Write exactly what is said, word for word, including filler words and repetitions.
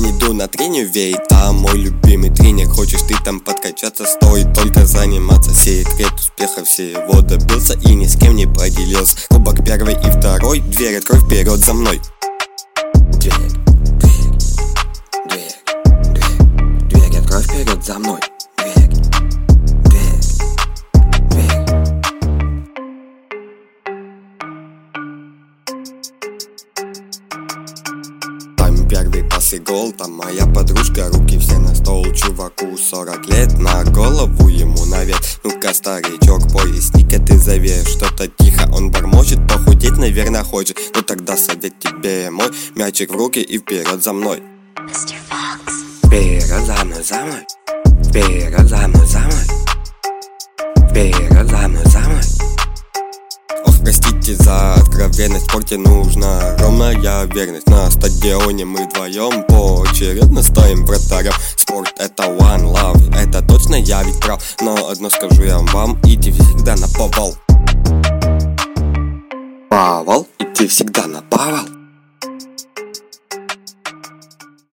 день иду на тренер, веет там мой любимый тренер. Хочешь ты там подкачаться, стоит только заниматься. Секрет успеха всего добился и ни с кем не поделился. Кубок первый и второй, дверь открой, вперед за мной. Дверь, дверь, дверь, дверь, дверь открой, вперед за мной. Дверь, дверь, дверь. Там первый пас и гол, там моя подружка, руки все на стол. Чуваку сорок лет, на голову ему навет. Ну-ка, старичок, поясни-ка ты завешь. Что-то тихо он бормочет, похудеть, наверное, хочет. Ну тогда совет тебе мой, мячик в руки и вперед за мной. мистер Фокс. Вперед за мной, за мной. Вперед за мной, за мной. Вперед за мной, за мной. Ох, простите за откровенность, в спорте нужна ровная верность. На стадионе мы вдвоем поочередно стоим вратарем. Спорт это one love, это точно я ведь прав. Но одно скажу я вам, иди всегда на повал. Повал, иди всегда на повал.